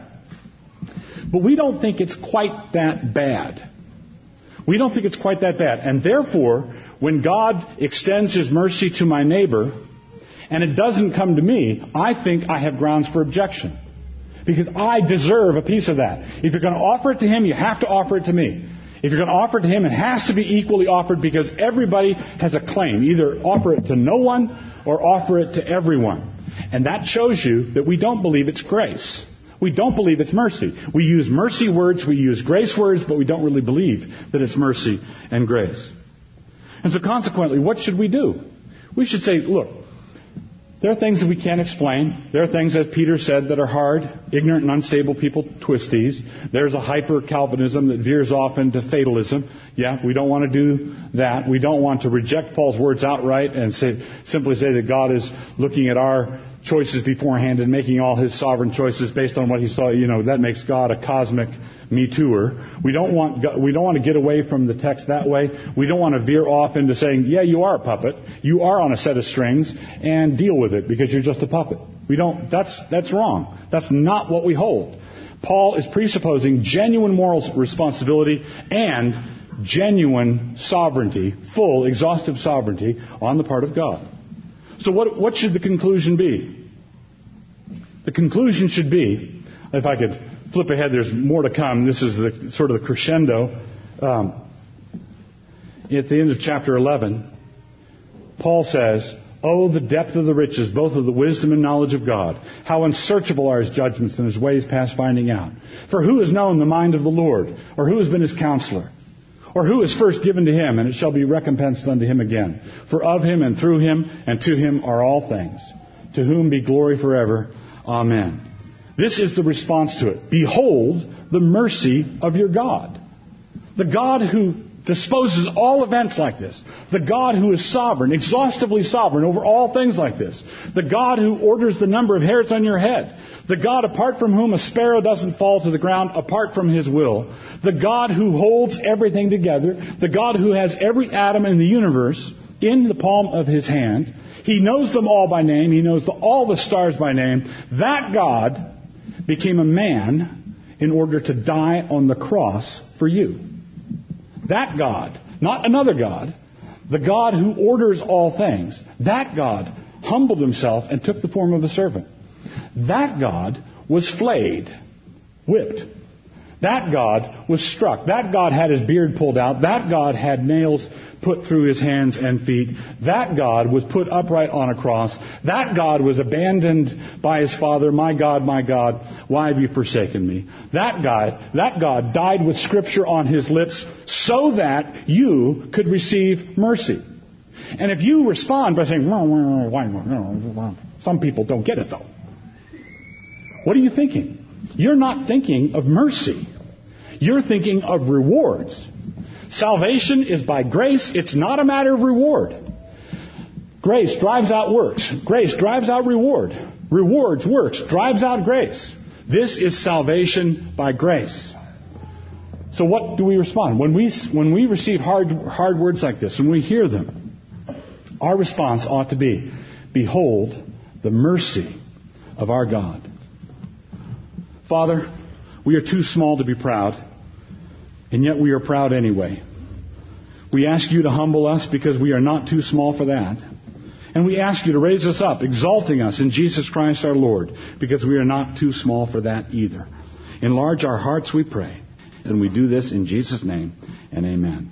But we don't think it's quite that bad. We don't think it's quite that bad. And therefore, when God extends His mercy to my neighbor, and it doesn't come to me, I think I have grounds for objection. Because I deserve a piece of that. If you're going to offer it to Him, you have to offer it to me. If you're going to offer it to Him, it has to be equally offered, because everybody has a claim. Either offer it to no one or offer it to everyone. And that shows you that we don't believe it's grace. We don't believe it's mercy. We use mercy words, we use grace words, but we don't really believe that it's mercy and grace. And so consequently, what should we do? We should say, look, there are things that we can't explain. There are things, as Peter said, that are hard. Ignorant and unstable people twist these. There's a hyper-Calvinism that veers off into fatalism. Yeah, we don't want to do that. We don't want to reject Paul's words outright and simply say that God is looking at our choices beforehand and making all His sovereign choices based on what He saw. That makes God a cosmic me-tooer. We don't want to get away from the text that way. We don't want to veer off into saying, yeah, you are a puppet. You are on a set of strings, and deal with it because you're just a puppet. That's wrong. That's not what we hold. Paul is presupposing genuine moral responsibility and genuine sovereignty, full, exhaustive sovereignty on the part of God. So what should the conclusion be? The conclusion should be, if I could flip ahead, there's more to come. This is the sort of the crescendo. At the end of chapter 11, Paul says, Oh, the depth of the riches, both of the wisdom and knowledge of God. How unsearchable are His judgments and His ways past finding out. For who has known the mind of the Lord? Or who has been His counselor? Or who is first given to Him, and it shall be recompensed unto Him again? For of Him and through Him and to Him are all things. To whom be glory forever. Amen. This is the response to it. Behold the mercy of your God. The God who disposes all events like this. The God who is sovereign, exhaustively sovereign over all things like this. The God who orders the number of hairs on your head. The God apart from whom a sparrow doesn't fall to the ground apart from His will. The God who holds everything together. The God who has every atom in the universe in the palm of His hand. He knows them all by name. He knows all the stars by name. That God became a man in order to die on the cross for you. That God, not another God, the God who orders all things, that God humbled Himself and took the form of a servant. That God was flayed, whipped. That God was struck. That God had His beard pulled out. That God had nails put through His hands and feet. That God was put upright on a cross. That God was abandoned by His Father. My God, why have you forsaken me? That God died with Scripture on His lips so that you could receive mercy. And if you respond by saying, some people don't get it though. What are you thinking? You're not thinking of mercy. You're thinking of rewards. Salvation is by grace. It's not a matter of reward. Grace drives out works. Grace drives out reward. Rewards, works, drives out grace. This is salvation by grace. So what do we respond? When we receive hard words like this, when we hear them, our response ought to be, behold the mercy of our God. Father, we are too small to be proud, and yet we are proud anyway. We ask you to humble us because we are not too small for that. And we ask you to raise us up, exalting us in Jesus Christ our Lord, because we are not too small for that either. Enlarge our hearts, we pray. And we do this in Jesus' name, and amen.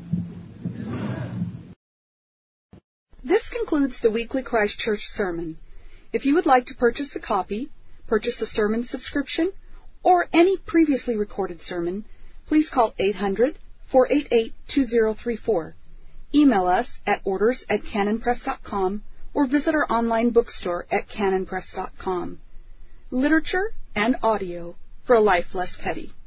This concludes the weekly Christ Church sermon. If you would like to purchase a copy, purchase a sermon subscription, or any previously recorded sermon, please call 800-488-2034. Email us at orders@canonpress.com or visit our online bookstore at canonpress.com. Literature and audio for a life less petty.